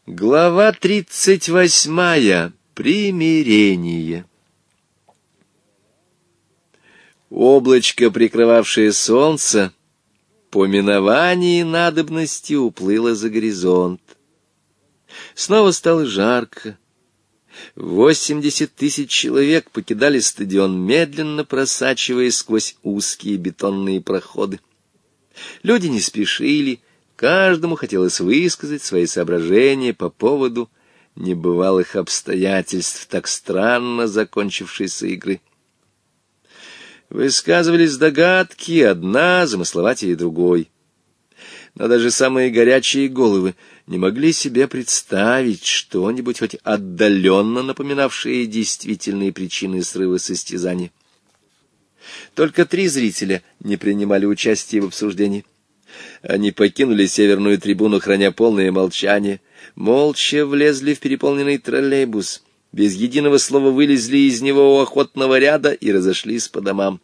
Глава 38. Примирение. Облачко, прикрывавшее солнце, по миновании надобности уплыло за горизонт. Снова стало жарко. 80 тысяч человек покидали стадион, медленно просачиваясь сквозь узкие бетонные проходы. Люди не спешили, каждому хотелось высказать свои соображения по поводу небывалых обстоятельств так странно закончившейся игры. Высказывались догадки, одна замысловатее другой. Но даже самые горячие головы не могли себе представить что-нибудь хоть отдаленно напоминавшее действительные причины срыва состязания. Только 3 зрителя не принимали участия в обсуждении. Они покинули северную трибуну, храня полное молчание, молча влезли в переполненный троллейбус, без единого слова вылезли из него у охотного ряда и разошлись по домам.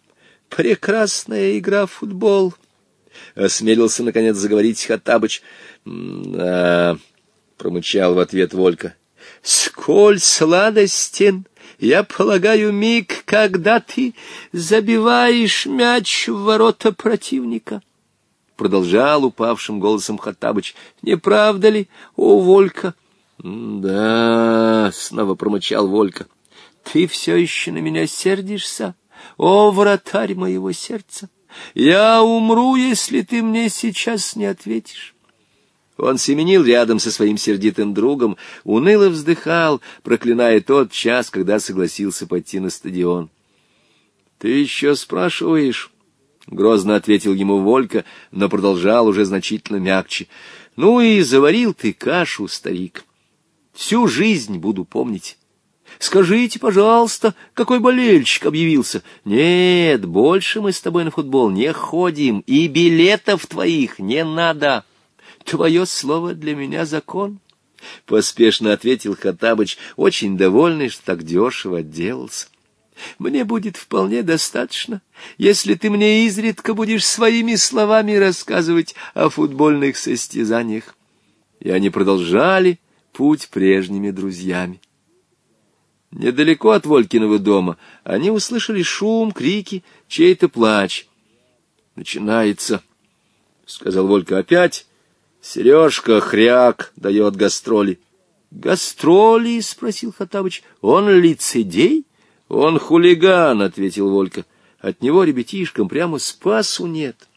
«Прекрасная игра в футбол!» — осмелился, наконец, заговорить Хоттабыч. «Да», — промычал в ответ Волька. «Сколь сладостен, я полагаю, миг, когда ты забиваешь мяч в ворота противника!» Продолжал упавшим голосом Хоттабыч. «Не правда ли, о, Волька?» «Да», — снова промычал Волька. «Ты все еще на меня сердишься, о, вратарь моего сердца? Я умру, если ты мне сейчас не ответишь». Он семенил рядом со своим сердитым другом, уныло вздыхал, проклиная тот час, когда согласился пойти на стадион. «Ты еще спрашиваешь?» — грозно ответил ему Волька, но продолжал уже значительно мягче. «Ну и заварил ты кашу, старик. Всю жизнь буду помнить. Скажите, пожалуйста, какой болельщик объявился? Нет, больше мы с тобой на футбол не ходим, и билетов твоих не надо. Твое слово для меня закон», — поспешно ответил Хоттабыч, очень довольный, что так дешево отделался. «Мне будет вполне достаточно, если ты мне изредка будешь своими словами рассказывать о футбольных состязаниях». И они продолжали путь прежними друзьями. Недалеко от Волькиного дома они услышали шум, крики, чей-то плач. «Начинается», — сказал Волька опять. «Сережка хряк дает гастроли». «Гастроли?» — спросил Хоттабыч. «Он лицедей?» «Он хулиган», — ответил Волька. «От него ребятишкам прямо спасу нет».